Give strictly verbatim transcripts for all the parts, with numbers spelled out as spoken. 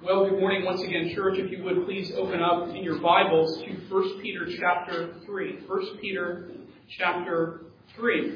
Well, good morning once again, church. If you would please open up in your Bibles to First Peter chapter three. First Peter chapter three.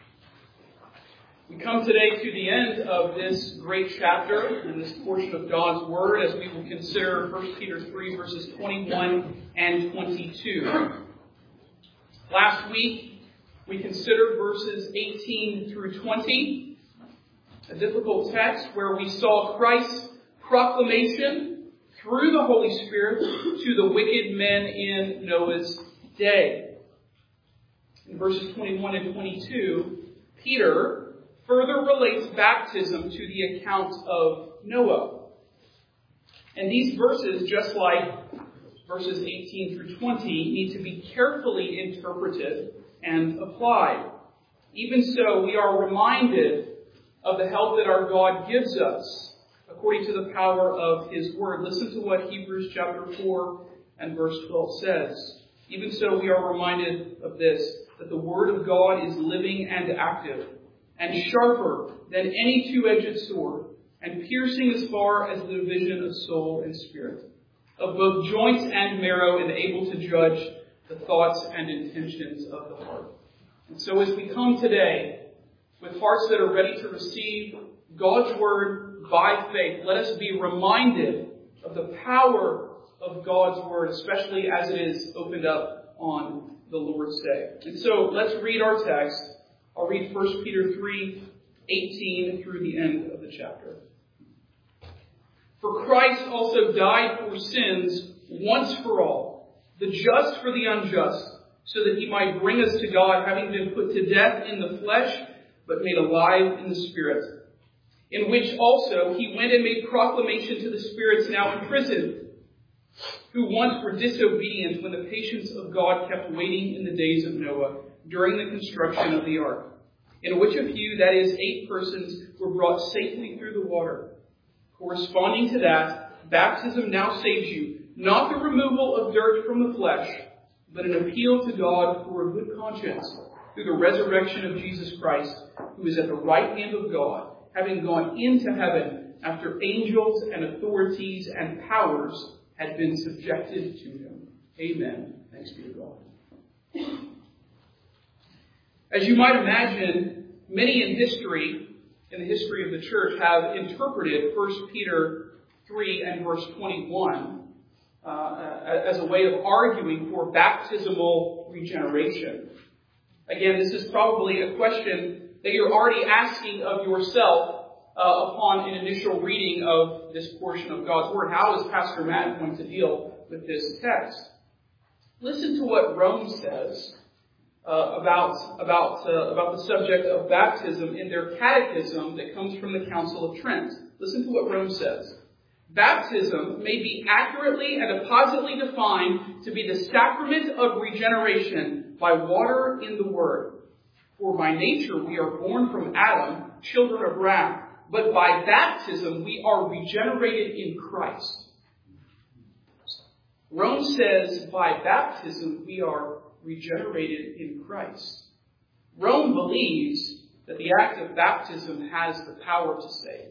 We come today to the end of this great chapter and this portion of God's Word as we will consider First Peter three verses twenty-one and twenty-two. Last week we considered verses eighteen through twenty, a difficult text where we saw Christ's proclamation through the Holy Spirit to the wicked men in Noah's day. In verses twenty-one and twenty-two, Peter further relates baptism to the account of Noah. And these verses, just like verses eighteen through twenty, need to be carefully interpreted and applied. Even so, we are reminded of the help that our God gives us according to the power of His Word. Listen to what Hebrews chapter four and verse twelve says. Even so, we are reminded of this, that the Word of God is living and active, and sharper than any two-edged sword, and piercing as far as the division of soul and spirit, of both joints and marrow, and able to judge the thoughts and intentions of the heart. And so as we come today with hearts that are ready to receive God's Word by faith, let us be reminded of the power of God's Word, especially as it is opened up on the Lord's Day. And so let's read our text. I'll read First Peter three, eighteen through the end of the chapter. For Christ also died for sins once for all, the just for the unjust, so that he might bring us to God, having been put to death in the flesh, but made alive in the Spirit, in which also he went and made proclamation to the spirits now imprisoned, who once were disobedient when the patience of God kept waiting in the days of Noah during the construction of the ark, in which a few, that is, eight persons, were brought safely through the water. Corresponding to that, baptism now saves you, not the removal of dirt from the flesh, but an appeal to God for a good conscience through the resurrection of Jesus Christ, who is at the right hand of God, having gone into heaven after angels and authorities and powers had been subjected to him. Amen. Thanks be to God. As you might imagine, many in history, in the history of the church, have interpreted First Peter three and verse twenty-one uh, as a way of arguing for baptismal regeneration. Again, this is probably a question that you're already asking of yourself uh, upon an initial reading of this portion of God's Word. How is Pastor Matt going to deal with this text? Listen to what Rome says uh, about about uh, about the subject of baptism in their catechism that comes from the Council of Trent. Listen to what Rome says. Baptism may be accurately and appositely defined to be the sacrament of regeneration by water in the Word. For by nature we are born from Adam, children of wrath, but by baptism we are regenerated in Christ. Rome says by baptism we are regenerated in Christ. Rome believes that the act of baptism has the power to save.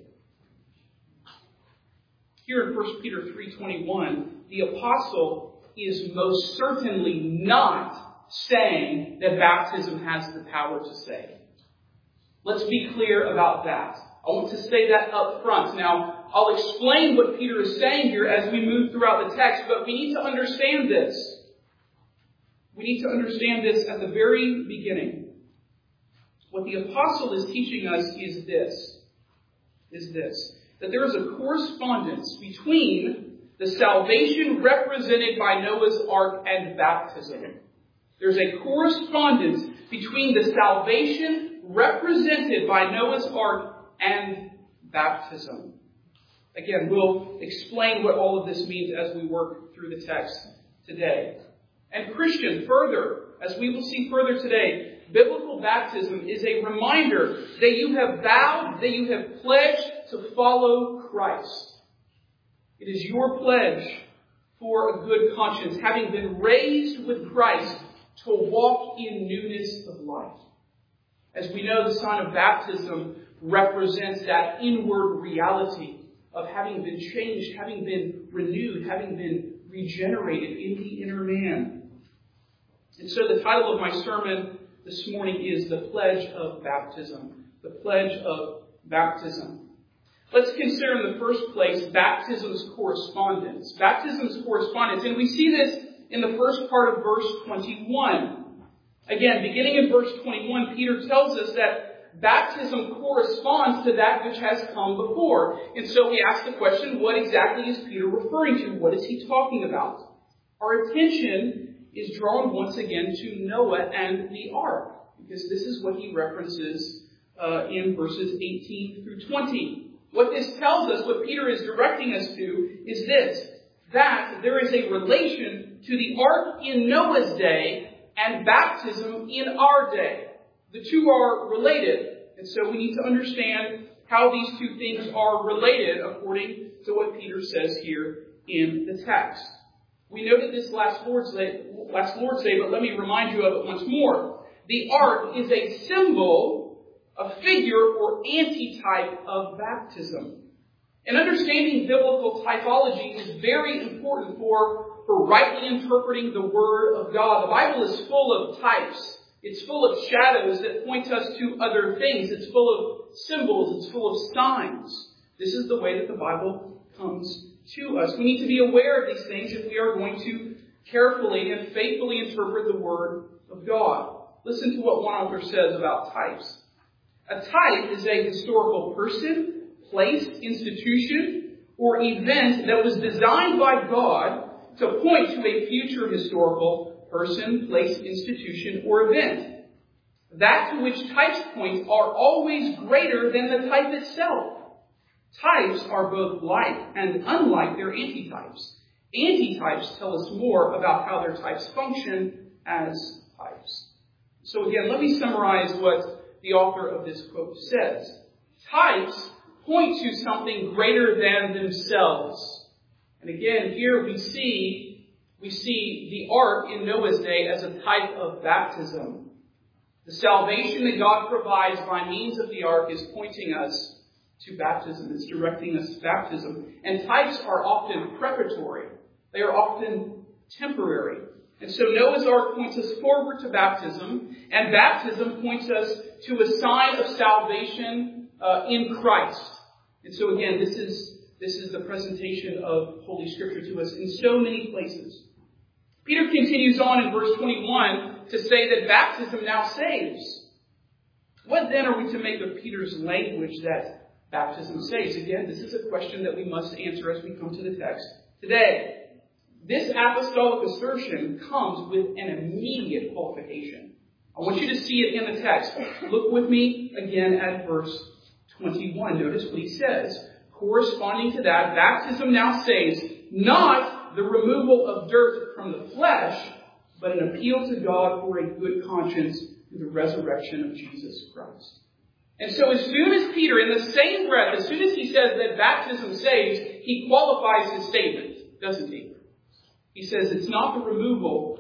Here in First Peter three twenty-one, the apostle is most certainly not saying that baptism has the power to save. Let's be clear about that. I want to say that up front. Now, I'll explain what Peter is saying here as we move throughout the text, but we need to understand this. We need to understand this at the very beginning. What the apostle is teaching us is this, is this, that there is a correspondence between the salvation represented by Noah's ark and baptism. There's a correspondence between the salvation represented by Noah's ark and baptism. Again, we'll explain what all of this means as we work through the text today. And Christian, further, as we will see further today, biblical baptism is a reminder that you have vowed, that you have pledged to follow Christ. It is your pledge for a good conscience, having been raised with Christ, to walk in newness of life. As we know, the sign of baptism represents that inward reality of having been changed, having been renewed, having been regenerated in the inner man. And so the title of my sermon this morning is The Pledge of Baptism. The Pledge of Baptism. Let's consider in the first place baptism's correspondence. Baptism's correspondence. And we see this in the first part of verse twenty-one. Again, beginning in verse twenty-one, Peter tells us that baptism corresponds to that which has come before. And so we ask the question, what exactly is Peter referring to? What is he talking about? Our attention is drawn once again to Noah and the ark, because this is what he references uh, in verses eighteen through twenty. What this tells us, what Peter is directing us to, is this, that there is a relation to the ark in Noah's day and baptism in our day. The two are related, and so we need to understand how these two things are related according to what Peter says here in the text. We noted this last Lord's Day, last Lord's Day, but let me remind you of it once more. The ark is a symbol, a figure or antitype of baptism. And understanding biblical typology is very important for, for rightly interpreting the Word of God. The Bible is full of types. It's full of shadows that point us to other things. It's full of symbols. It's full of signs. This is the way that the Bible comes to us. We need to be aware of these things if we are going to carefully and faithfully interpret the Word of God. Listen to what one author says about types. A type is a historical person, place, institution, or event that was designed by God to point to a future historical person, place, institution, or event. That to which types point are always greater than the type itself. Types are both like and unlike their antitypes. Antitypes tell us more about how their types function as types. So again, let me summarize what the author of this quote says. Types point to something greater than themselves. And again, here we see, we see the ark in Noah's day as a type of baptism. The salvation that God provides by means of the ark is pointing us to baptism. It's directing us to baptism. And types are often preparatory. They are often temporary. And so Noah's ark points us forward to baptism, and baptism points us to a sign of salvation uh, in Christ. And so again, this is this is the presentation of Holy Scripture to us in so many places. Peter continues on in verse twenty-one to say that baptism now saves. What then are we to make of Peter's language that baptism saves? Again, this is a question that we must answer as we come to the text today. This apostolic assertion comes with an immediate qualification. I want you to see it in the text. Look with me again at verse twenty-one. Notice what he says. Corresponding to that, baptism now saves not the removal of dirt from the flesh, but an appeal to God for a good conscience through the resurrection of Jesus Christ. And so as soon as Peter, in the same breath, as soon as he says that baptism saves, he qualifies his statement, doesn't he? He says it's not the removal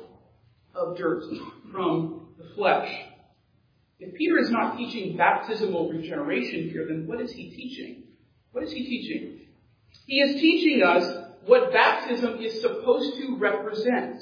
of dirt from the flesh. If Peter is not teaching baptismal regeneration here, then what is he teaching? What is he teaching? He is teaching us what baptism is supposed to represent.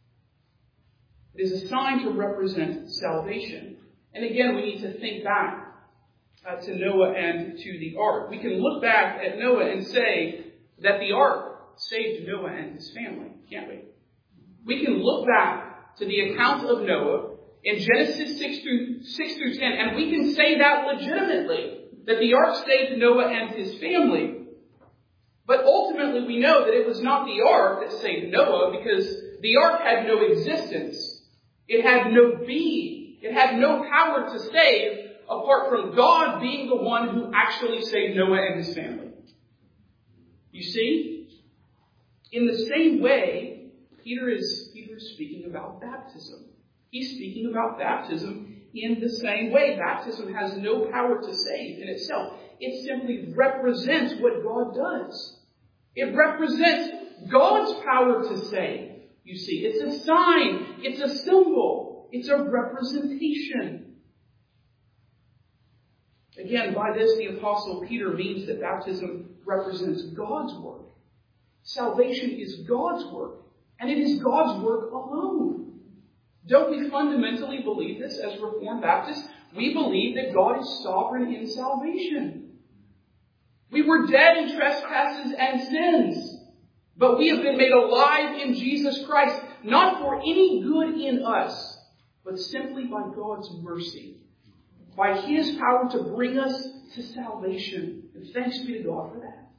It is a sign to represent salvation. And again, we need to think back uh, to Noah and to the ark. We can look back at Noah and say that the ark saved Noah and his family, can't we? We can look back to the account of Noah in Genesis six through, six through ten, and we can say that legitimately, that the ark saved Noah and his family. But ultimately we know that it was not the ark that saved Noah, because the ark had no existence. It had no being. It had no power to save apart from God being the one who actually saved Noah and his family. You see? In the same way, Peter is, Peter is speaking about baptism. He's speaking about baptism in the same way. Baptism has no power to save in itself. It simply represents what God does. It represents God's power to save. You see, it's a sign. It's a symbol. It's a representation. Again, by this, the Apostle Peter means that baptism represents God's work. Salvation is God's work, and it is God's work alone. Don't we fundamentally believe this as Reformed Baptists? We believe that God is sovereign in salvation. We were dead in trespasses and sins, but we have been made alive in Jesus Christ, not for any good in us, but simply by God's mercy, by His power to bring us to salvation. And thanks be to God for that.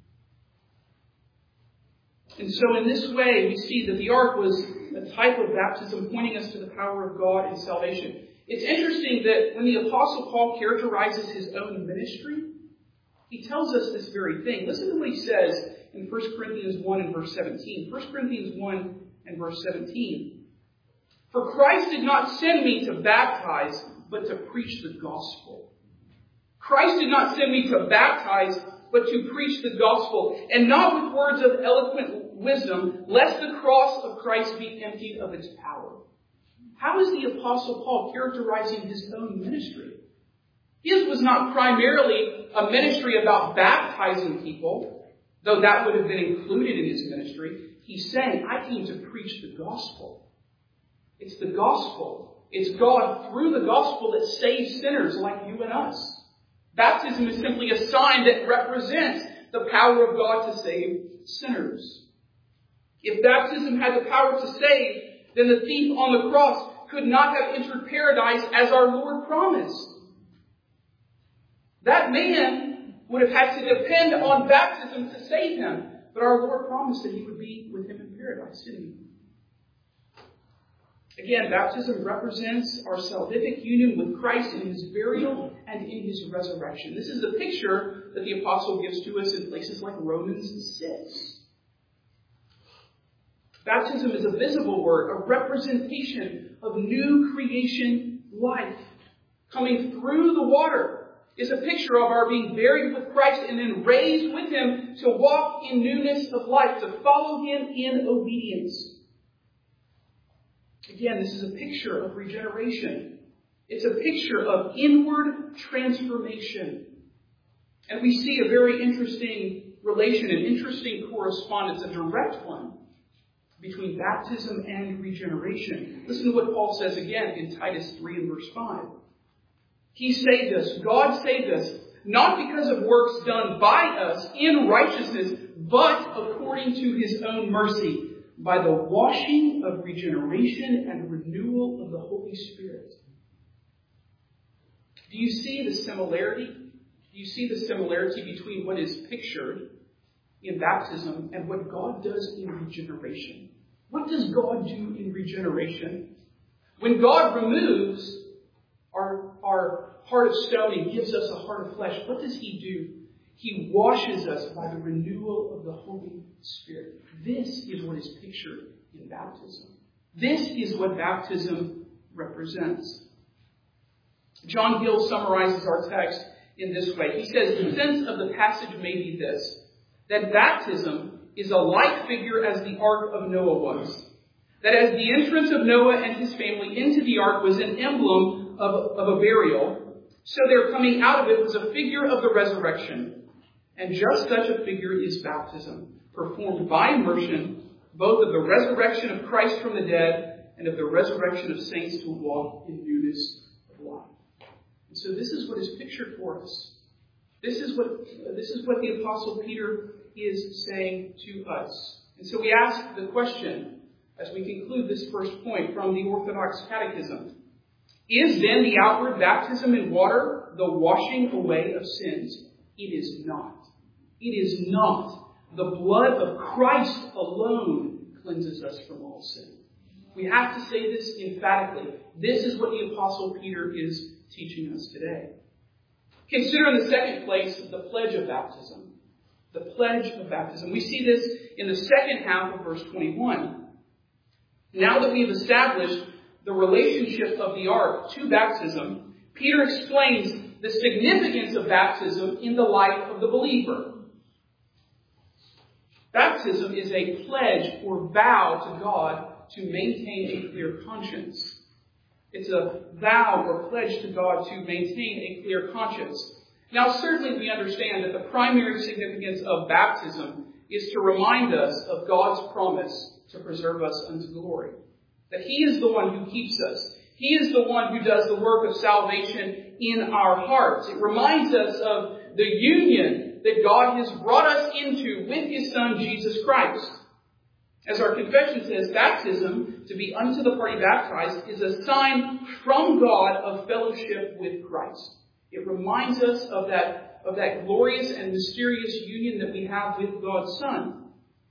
And so in this way, we see that the ark was a type of baptism pointing us to the power of God in salvation. It's interesting that when the Apostle Paul characterizes his own ministry, he tells us this very thing. Listen to what he says in First Corinthians one and verse seventeen. First Corinthians one and verse seventeen. For Christ did not send me to baptize, but to preach the gospel. Christ did not send me to baptize, but to preach the gospel, and not with words of eloquent wisdom, lest the cross of Christ be emptied of its power. How is the Apostle Paul characterizing his own ministry? His was not primarily a ministry about baptizing people, though that would have been included in his ministry. He's saying, I came to preach the gospel. It's the gospel. It's God through the gospel that saves sinners like you and us. Baptism is simply a sign that represents the power of God to save sinners. If baptism had the power to save, then the thief on the cross could not have entered paradise as our Lord promised. That man would have had to depend on baptism to save him. But our Lord promised that he would be with him in paradise, didn't he? Again, baptism represents our salvific union with Christ in his burial and in his resurrection. This is the picture that the apostle gives to us in places like Romans six. Baptism is a visible word, a representation of new creation life. Coming through the water is a picture of our being buried with Christ and then raised with him to walk in newness of life, to follow him in obedience. Again, this is a picture of regeneration. It's a picture of inward transformation. And we see a very interesting relation, an interesting correspondence, a direct one, between baptism and regeneration. Listen to what Paul says again in Titus three and verse five. He saved us, God saved us, not because of works done by us in righteousness, but according to his own mercy, by the washing of regeneration and renewal of the Holy Spirit. Do you see the similarity? Do you see the similarity between what is pictured in baptism and what God does in regeneration? What does God do in regeneration? When God removes our, our heart of stone and gives us a heart of flesh, what does he do? He washes us by the renewal of the Holy Spirit. This is what is pictured in baptism. This is what baptism represents. John Gill summarizes our text in this way. He says, the sense of the passage may be this, that baptism is a like figure as the ark of Noah was. That as the entrance of Noah and his family into the ark was an emblem of, of a burial, so their coming out of it was a figure of the resurrection. And just such a figure is baptism, performed by immersion, both of the resurrection of Christ from the dead and of the resurrection of saints to walk in newness of life. And so this is what is pictured for us. This is what, this is what the Apostle Peter is saying to us. And so we ask the question, as we conclude this first point from the Orthodox Catechism, is then the outward baptism in water the washing away of sins? It is not. It is not. The blood of Christ alone cleanses us from all sin. We have to say this emphatically. This is what the Apostle Peter is teaching us today. Consider in the second place the pledge of baptism. The pledge of baptism. We see this in the second half of verse twenty-one. Now that we have established the relationship of the ark to baptism, Peter explains the significance of baptism in the life of the believer. Baptism is a pledge or vow to God to maintain a clear conscience. It's a vow or pledge to God to maintain a clear conscience. Now, certainly we understand that the primary significance of baptism is to remind us of God's promise to preserve us unto glory. That He is the one who keeps us. He is the one who does the work of salvation in our hearts. It reminds us of the union that God has brought us into with His Son, Jesus Christ. As our confession says, baptism, to be unto the party baptized, is a sign from God of fellowship with Christ. It reminds us of that, of that glorious and mysterious union that we have with God's Son.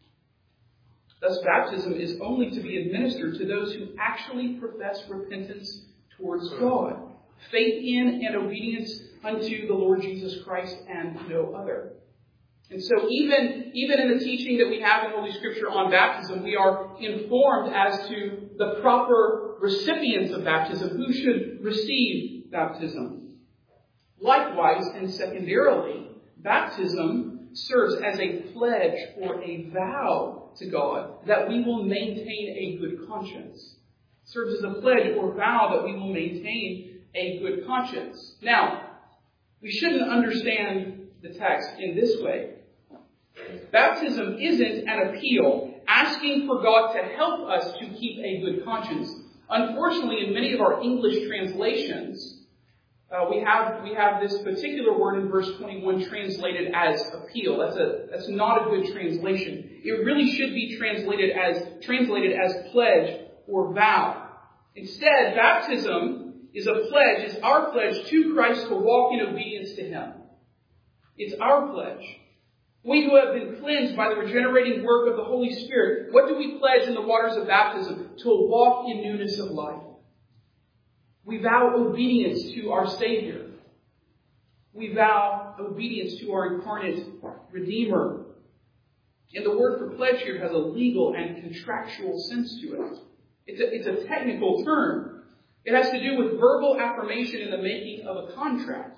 Thus, baptism is only to be administered to those who actually profess repentance towards God, faith in and obedience unto the Lord Jesus Christ and no other. And so even, even in the teaching that we have in Holy Scripture on baptism, we are informed as to the proper recipients of baptism, who should receive baptism. Likewise, and secondarily, baptism serves as a pledge or a vow to God that we will maintain a good conscience. It serves as a pledge or vow that we will maintain a good conscience. Now, we shouldn't understand the text in this way. Baptism isn't an appeal asking for God to help us to keep a good conscience. Unfortunately, in many of our English translations, Uh, we have we have this particular word in verse twenty-one translated as appeal. That's a that's not a good translation. It really should be translated as translated as pledge or vow. Instead, baptism is a pledge, is our pledge to Christ to walk in obedience to Him. It's our pledge. We who have been cleansed by the regenerating work of the Holy Spirit, what do we pledge in the waters of baptism? To walk in newness of life. We vow obedience to our Savior. We vow obedience to our incarnate Redeemer. And the word for pledge here has a legal and contractual sense to it. It's a, it's a technical term. It has to do with verbal affirmation in the making of a contract.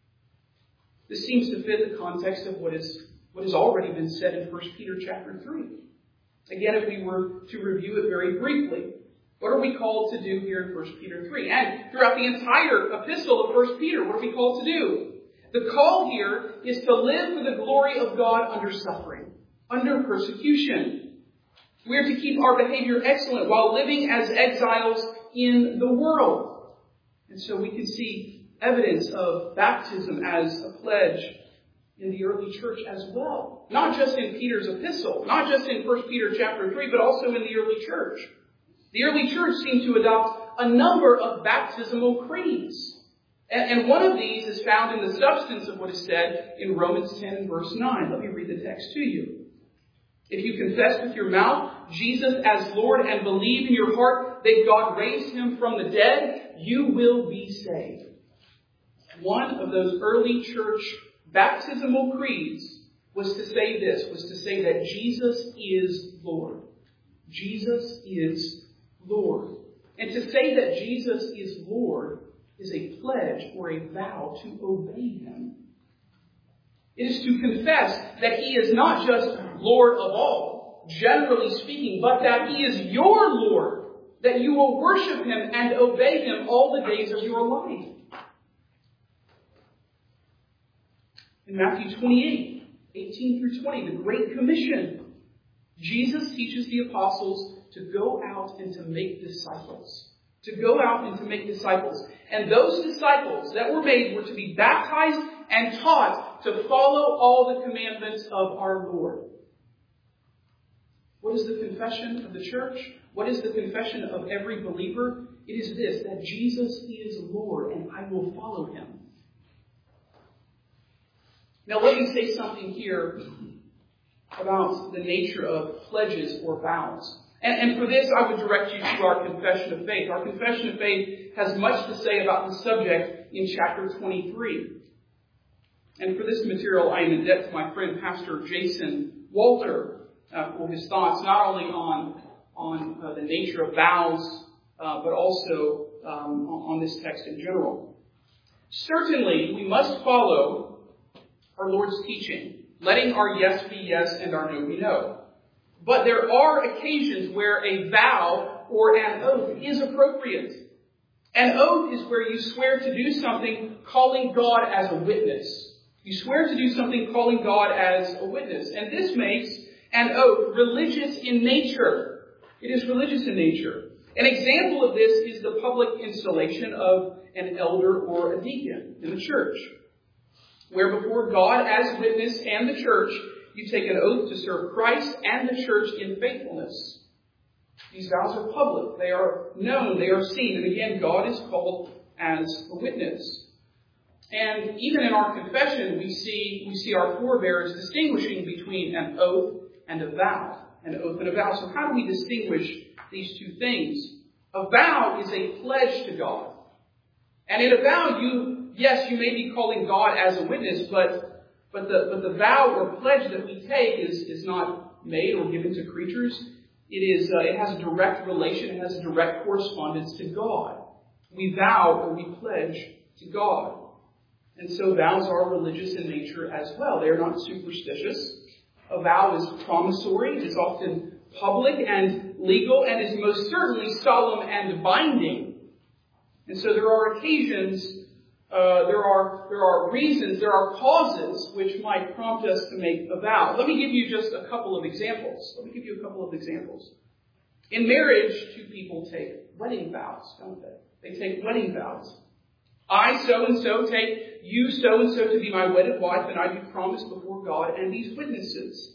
This seems to fit the context of what is what has already been said in First Peter chapter three. Again, if we were to review it very briefly, what are we called to do here in First Peter three? And throughout the entire epistle of First Peter, what are we called to do? The call here is to live for the glory of God under suffering, under persecution. We are to keep our behavior excellent while living as exiles in the world. And so we can see evidence of baptism as a pledge in the early church as well. Not just in Peter's epistle, not just in First Peter chapter three, but also in the early church. The early church seemed to adopt a number of baptismal creeds. And, and one of these is found in the substance of what is said in Romans ten, verse nine. Let me read the text to you. If you confess with your mouth Jesus as Lord and believe in your heart that God raised Him from the dead, you will be saved. One of those early church baptismal creeds was to say this, was to say that Jesus is Lord. Jesus is Lord. And to say that Jesus is Lord is a pledge or a vow to obey Him. It is to confess that He is not just Lord of all, generally speaking, but that He is your Lord, that you will worship Him and obey Him all the days of your life. In Matthew twenty-eight, eighteen through twenty, the Great Commission, Jesus teaches the apostles to go out and to make disciples. To go out and to make disciples. And those disciples that were made were to be baptized and taught to follow all the commandments of our Lord. What is the confession of the church? What is the confession of every believer? It is this, that Jesus is Lord and I will follow Him. Now let me say something here about the nature of pledges or vows. And, and for this, I would direct you to our confession of faith. Our confession of faith has much to say about the subject in chapter twenty-three. And for this material, I am in debt to my friend, Pastor Jason Walter, uh, for his thoughts, not only on, on uh, the nature of vows, uh, but also um, on this text in general. Certainly, we must follow our Lord's teaching, letting our yes be yes and our no be no. But there are occasions where a vow or an oath is appropriate. An oath is where you swear to do something calling God as a witness. You swear to do something calling God as a witness. And this makes an oath religious in nature. It is religious in nature. An example of this is the public installation of an elder or a deacon in the church, where before God as witness and the church, you take an oath to serve Christ and the church in faithfulness. These vows are public. They are known. They are seen. And again, God is called as a witness. And even in our confession, we see, we see our forebears distinguishing between an oath and a vow. An oath and a vow. So how do we distinguish these two things? A vow is a pledge to God. And in a vow, you, yes, you may be calling God as a witness, but, but the, but the vow or pledge that we take is, is not made or given to creatures. It is, uh, it has a direct relation, it has a direct correspondence to God. We vow or we pledge to God. And so vows are religious in nature as well. They are not superstitious. A vow is promissory, it is often public and legal, and is most certainly solemn and binding. And so there are occasions, uh, there are there are reasons, there are causes which might prompt us to make a vow. Let me give you just a couple of examples. Let me give you a couple of examples. In marriage, two people take wedding vows, don't they? They take wedding vows. I, so-and-so, take you, so-and-so, to be my wedded wife, and I do promise before God and these witnesses.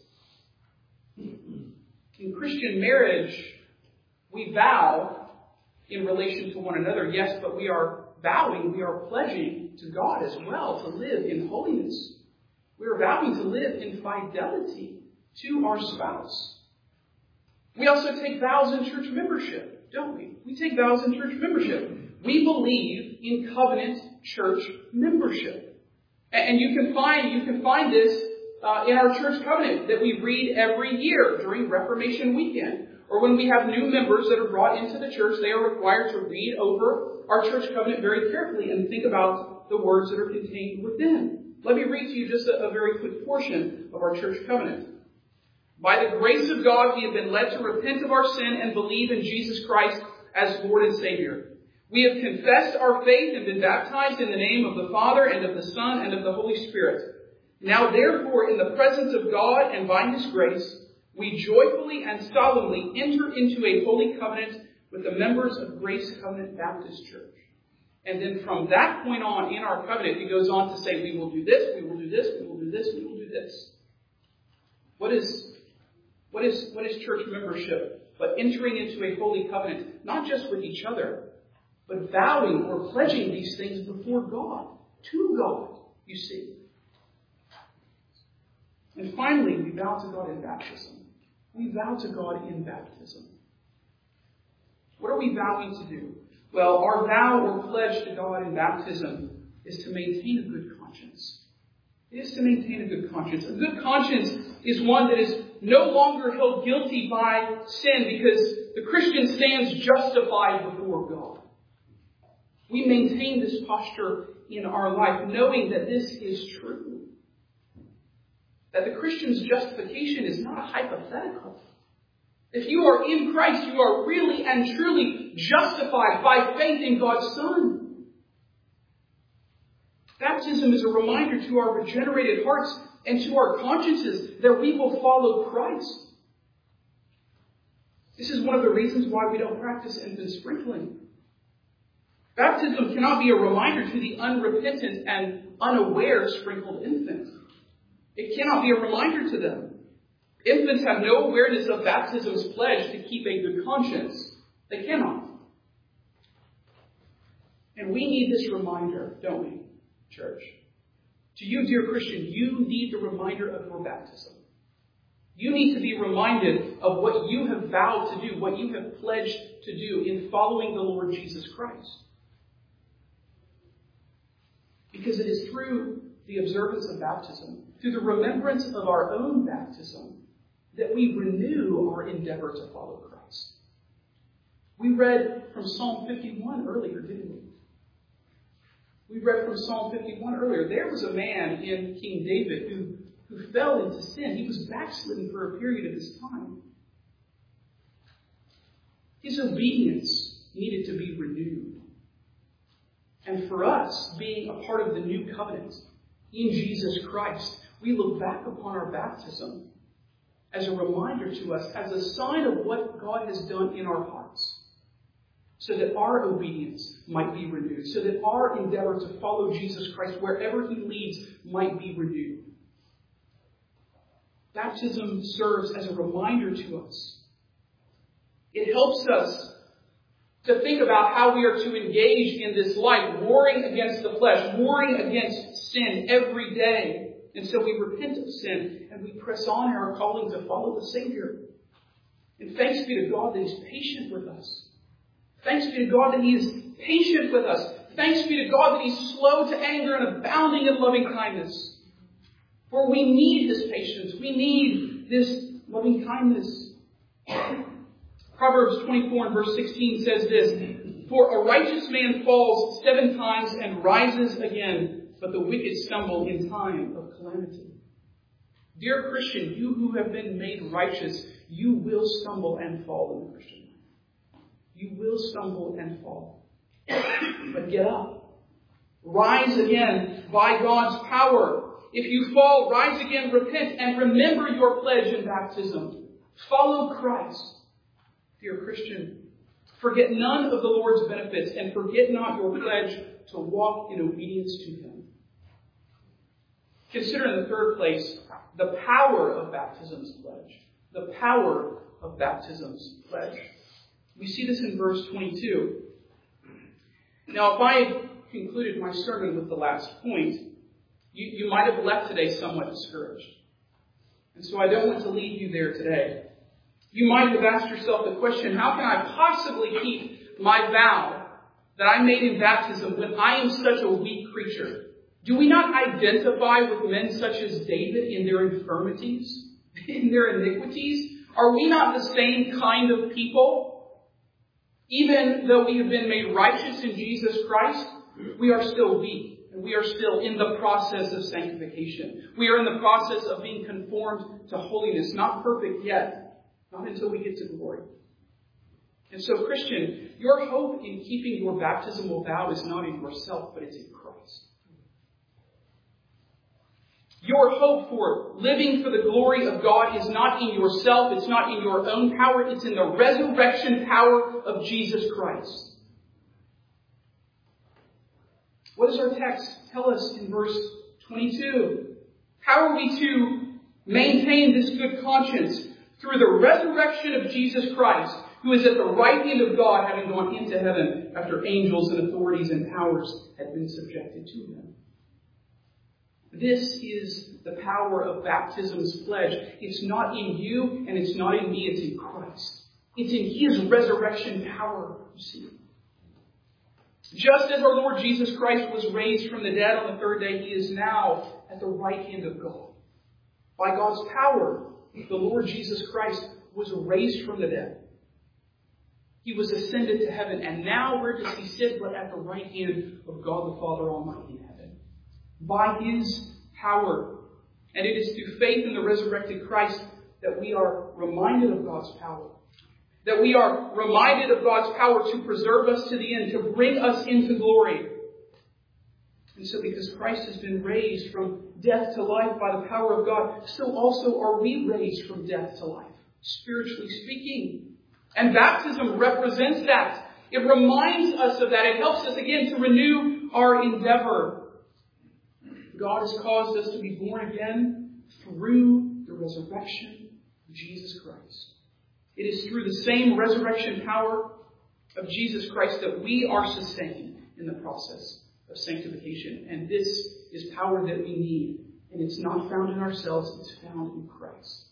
In Christian marriage, we vow in relation to one another, yes, but we are vowing, we are pledging to God as well to live in holiness. We are vowing to live in fidelity to our spouse. We also take vows in church membership, don't we? We take vows in church membership. We believe in covenant church membership. And you can find, you can find this uh, in our church covenant that we read every year during Reformation weekend. Or when we have new members that are brought into the church, they are required to read over our church covenant very carefully and think about the words that are contained within. Let me read to you just a, a very quick portion of our church covenant. By the grace of God, we have been led to repent of our sin and believe in Jesus Christ as Lord and Savior. We have confessed our faith and been baptized in the name of the Father and of the Son and of the Holy Spirit. Now therefore, in the presence of God and by His grace, we joyfully and solemnly enter into a holy covenant with the members of Grace Covenant Baptist Church. And then from that point on in our covenant, it goes on to say, we will do this, we will do this, we will do this, we will do this. What is, what is, what is church membership? But entering into a holy covenant, not just with each other, but vowing or pledging these things before God, to God, you see. And finally, we vow to God in baptism. We vow to God in baptism. What are we vowing to do? Well, our vow or pledge to God in baptism is to maintain a good conscience. It is to maintain a good conscience. A good conscience is one that is no longer held guilty by sin because the Christian stands justified before God. We maintain this posture in our life, knowing that this is true. That the Christian's justification is not hypothetical. If you are in Christ, you are really and truly justified by faith in God's Son. Baptism is a reminder to our regenerated hearts and to our consciences that we will follow Christ. This is one of the reasons why we don't practice infant sprinkling. Baptism cannot be a reminder to the unrepentant and unaware sprinkled infant. It cannot be a reminder to them. Infants have no awareness of baptism's pledge to keep a good conscience. They cannot. And we need this reminder, don't we, church? To you, dear Christian, you need the reminder of your baptism. You need to be reminded of what you have vowed to do, what you have pledged to do in following the Lord Jesus Christ. Because it is through the observance of baptism, through the remembrance of our own baptism, that we renew our endeavor to follow Christ. We read from Psalm fifty-one earlier, didn't we? We read from Psalm fifty-one earlier. There was a man in King David who, who fell into sin. He was backslidden for a period of his time. His obedience needed to be renewed. And for us, being a part of the new covenant in Jesus Christ, we look back upon our baptism as a reminder to us, as a sign of what God has done in our hearts, so that our obedience might be renewed, so that our endeavor to follow Jesus Christ wherever he leads might be renewed. Baptism serves as a reminder to us. It helps us to think about how we are to engage in this life, warring against the flesh, warring against sin every day. And so we repent of sin and we press on in our calling to follow the Savior. And thanks be to God that he's patient with us. Thanks be to God that he is patient with us. Thanks be to God that he's slow to anger and abounding in loving kindness. For we need this patience. We need this loving kindness. Proverbs twenty-four and verse sixteen says this, "For a righteous man falls seven times and rises again, but the wicked stumble in time of calamity." Dear Christian, you who have been made righteous, you will stumble and fall in the Christian life. You will stumble and fall. But get up. Rise again by God's power. If you fall, rise again, repent, and remember your pledge in baptism. Follow Christ. Dear Christian, forget none of the Lord's benefits, and forget not your pledge to walk in obedience to him. Consider in the third place the power of baptism's pledge. The power of baptism's pledge. We see this in verse twenty-two. Now, if I had concluded my sermon with the last point, you, you might have left today somewhat discouraged. And so I don't want to leave you there today. You might have asked yourself the question, how can I possibly keep my vow that I made in baptism when I am such a weak creature? Do we not identify with men such as David in their infirmities, in their iniquities? Are we not the same kind of people? Even though we have been made righteous in Jesus Christ, we are still weak, and we are still in the process of sanctification. We are in the process of being conformed to holiness, not perfect yet. Not until we get to glory. And so, Christian, your hope in keeping your baptismal vow is not in yourself, but it's in Christ. Your hope for living for the glory of God is not in yourself, it's not in your own power, it's in the resurrection power of Jesus Christ. What does our text tell us in verse twenty-two? How are we to maintain this good conscience? Through the resurrection of Jesus Christ, who is at the right hand of God, having gone into heaven after angels and authorities and powers had been subjected to him. This is the power of baptism's pledge. It's not in you and it's not in me, it's in Christ. It's in his resurrection power, you see. Just as our Lord Jesus Christ was raised from the dead on the third day, he is now at the right hand of God. By God's power, the Lord Jesus Christ was raised from the dead. He was ascended to heaven. And now where does he sit but at the right hand of God the Father Almighty in heaven? By his power. And it is through faith in the resurrected Christ that we are reminded of God's power. That we are reminded of God's power to preserve us to the end, to bring us into glory. And so because Christ has been raised from death to life by the power of God, so also are we raised from death to life, spiritually speaking. And baptism represents that. It reminds us of that. It helps us again to renew our endeavor. God has caused us to be born again through the resurrection of Jesus Christ. It is through the same resurrection power of Jesus Christ that we are sustained in the process of sanctification. And this is power that we need. And it's not found in ourselves, it's found in Christ.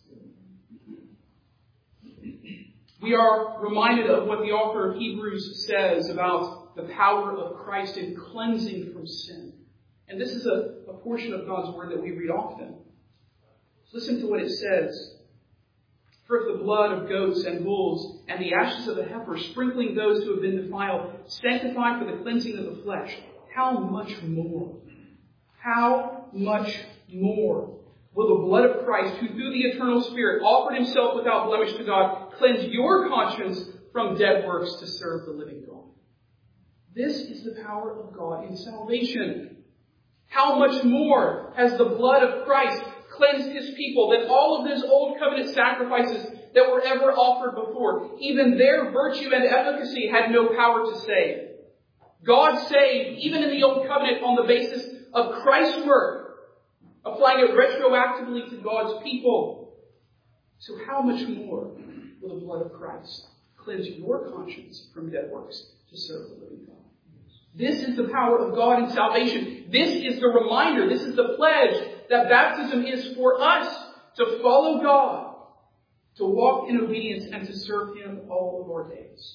We are reminded of what the author of Hebrews says about the power of Christ in cleansing from sin. And this is a, a portion of God's word that we read often. Listen to what it says. For if the blood of goats and bulls and the ashes of a heifer, sprinkling those who have been defiled, sanctify for the cleansing of the flesh, how much more? How much more will the blood of Christ, who through the eternal Spirit offered himself without blemish to God, cleanse your conscience from dead works to serve the living God? This is the power of God in salvation. How much more has the blood of Christ cleansed his people than all of those old covenant sacrifices that were ever offered before? Even their virtue and efficacy had no power to save. God saved, even in the old covenant, on the basis of Christ's work, applying it retroactively to God's people. So how much more will the blood of Christ cleanse your conscience from dead works to serve the living God? This is the power of God in salvation. This is the reminder, this is the pledge that baptism is for us to follow God, to walk in obedience, and to serve him all of our days.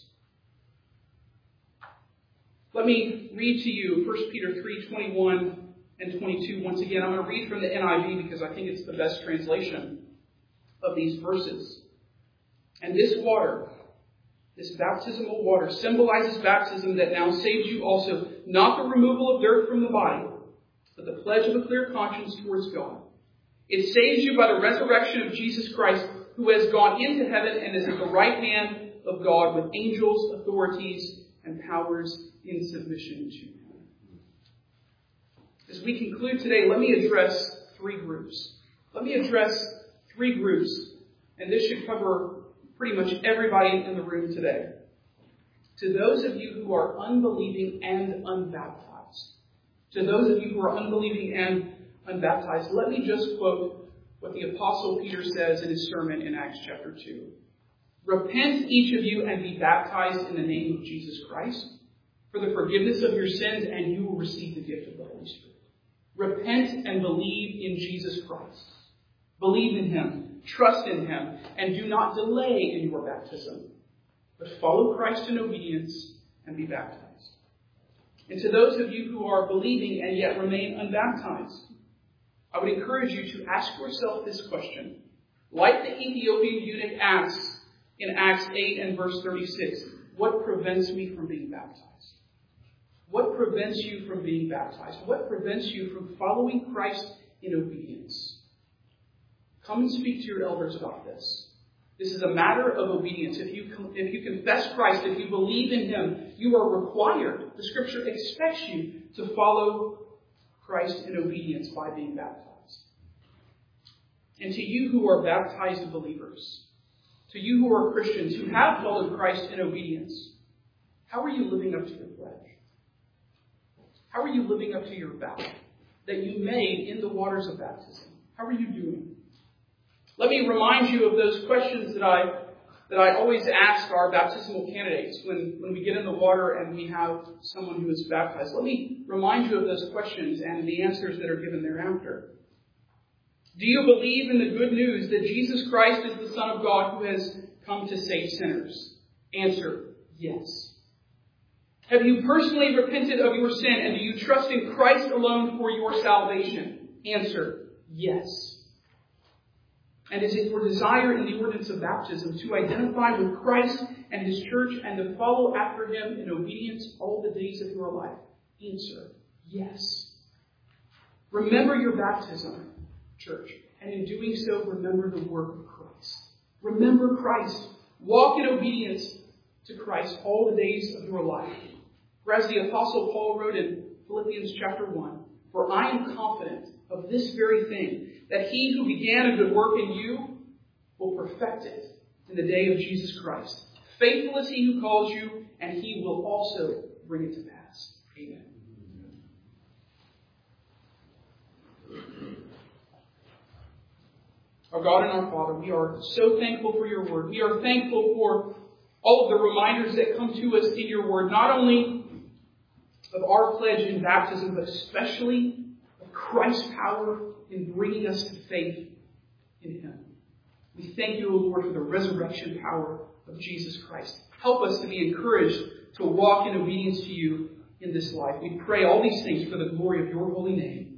Let me read to you First Peter three, twenty-one and twenty-two. Once again, I'm going to read from the N I V because I think it's the best translation of these verses. And this water, this baptismal water, symbolizes baptism that now saves you also, not the removal of dirt from the body, but the pledge of a clear conscience towards God. It saves you by the resurrection of Jesus Christ, who has gone into heaven and is at the right hand of God with angels, authorities, and powers in submission to him. As we conclude today, let me address three groups. Let me address three groups, and this should cover pretty much everybody in the room today. To those of you who are unbelieving and unbaptized, to those of you who are unbelieving and unbaptized, let me just quote what the Apostle Peter says in his sermon in Acts chapter two. Repent, each of you, and be baptized in the name of Jesus Christ for the forgiveness of your sins, and you will receive the gift of the Holy Spirit. Repent and believe in Jesus Christ. Believe in him, trust in him, and do not delay in your baptism, but follow Christ in obedience and be baptized. And to those of you who are believing and yet remain unbaptized, I would encourage you to ask yourself this question. Like the Ethiopian eunuch asks in Acts eight and verse thirty-six, what prevents me from being baptized? What prevents you from being baptized? What prevents you from following Christ in obedience? Come and speak to your elders about this. This is a matter of obedience. If you, if you confess Christ, if you believe in him, you are required. The scripture expects you to follow Christ in obedience by being baptized. And to you who are baptized believers, to you who are Christians who have followed Christ in obedience, how are you living up to your pledge? How are you living up to your vow that you made in the waters of baptism? How are you doing? Let me remind you of those questions that I that I always ask our baptismal candidates when, when we get in the water and we have someone who is baptized. Let me remind you of those questions and the answers that are given thereafter. Do you believe in the good news that Jesus Christ is the Son of God who has come to save sinners? Answer, yes. Have you personally repented of your sin, and do you trust in Christ alone for your salvation? Answer, yes. And is it your desire in the ordinance of baptism to identify with Christ and his church and to follow after him in obedience all the days of your life? Answer, yes. Remember your baptism, church, and in doing so, remember the work of Christ. Remember Christ. Walk in obedience to Christ all the days of your life. For as the Apostle Paul wrote in Philippians chapter one, for I am confident of this very thing, that he who began a good work in you will perfect it in the day of Jesus Christ. Faithful is he who calls you, and he will also bring it to pass. Amen. Our God and our Father, we are so thankful for your word. We are thankful for all of the reminders that come to us in your word, not only of our pledge in baptism, but especially of Christ's power in bringing us to faith in him. We thank you, O Lord, for the resurrection power of Jesus Christ. Help us to be encouraged to walk in obedience to you in this life. We pray all these things for the glory of your holy name.